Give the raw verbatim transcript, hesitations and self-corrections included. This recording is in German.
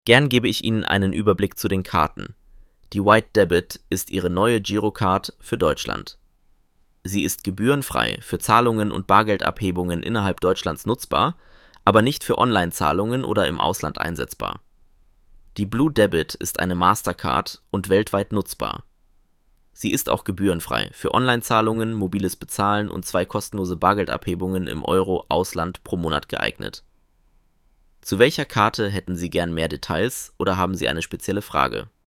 Gern gebe ich Ihnen einen Überblick zu den Karten. Die White Debit ist Ihre neue Girocard für Deutschland. Sie ist gebührenfrei für Zahlungen und Bargeldabhebungen innerhalb Deutschlands nutzbar, aber nicht für Online-Zahlungen oder im Ausland einsetzbar. Die Blue Debit ist eine Mastercard und weltweit nutzbar. Sie ist auch gebührenfrei für Online-Zahlungen, mobiles Bezahlen und zwei kostenlose Bargeldabhebungen im Euro-Ausland pro Monat geeignet. Zu welcher Karte hätten Sie gern mehr Details oder haben Sie eine spezielle Frage